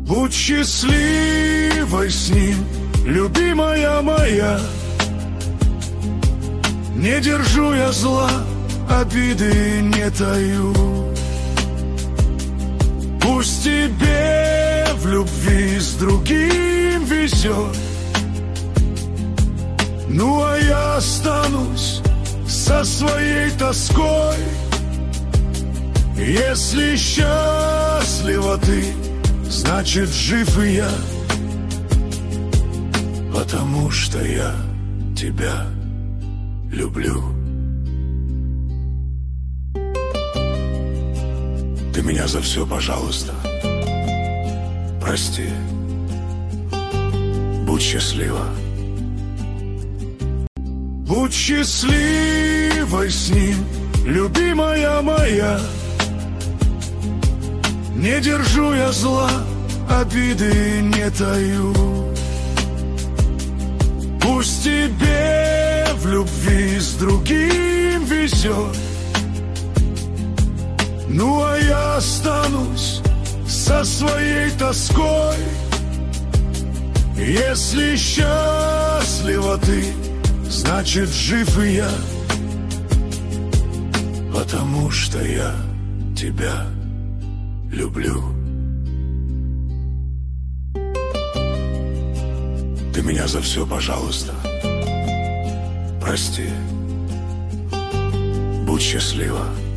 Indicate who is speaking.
Speaker 1: Будь счастливой с ним, любимая моя. Не держу я зла, обиды не таю. Пусть тебе в любви с другим везет, ну а я останусь со своей тоской. Если счастлива ты, значит жив и я, потому что я тебя люблю. Ты меня за все, пожалуйста, прости. Будь счастлива. Будь счастливой с ним, любимая моя. Не держу я зла, обиды не таю. Пусть тебе в любви с другим везет, ну а я останусь со своей тоской. Если счастлива ты, значит жив и я, потому что я тебя люблю. Ты меня за все, пожалуйста, прости. Будь счастлива.